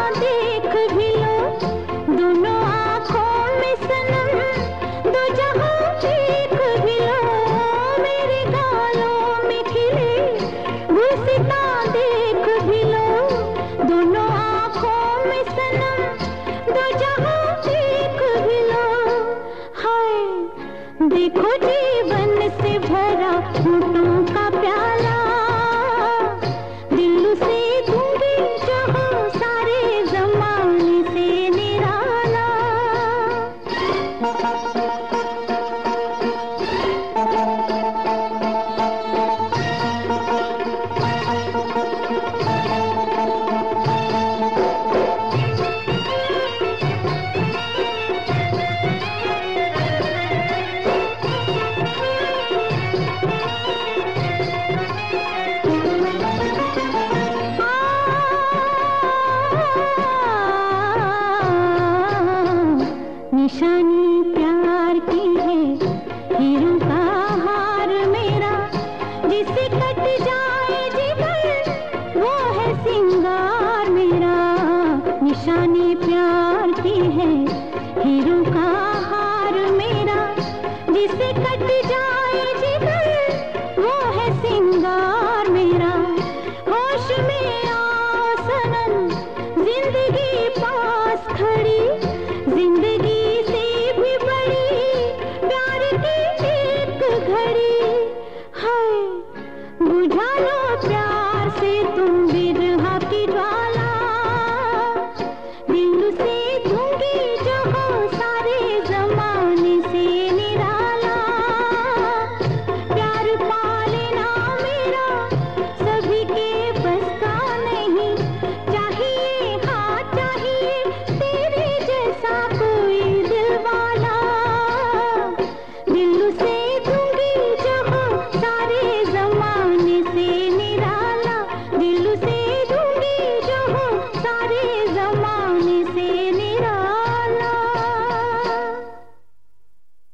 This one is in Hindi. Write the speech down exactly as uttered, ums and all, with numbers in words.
देख भी लो, दोनों आँखों में सनम, दो जहां देख भी लो। मेरे गालों में खिले गुलसिता देख भी लो, दोनों आँखों में सनम, दो जहां देख भी लो। हाय देखो जीवन से भरा होठों का प्याला, दिल से दूंगी जहां सारे जमाने से निराला। निशान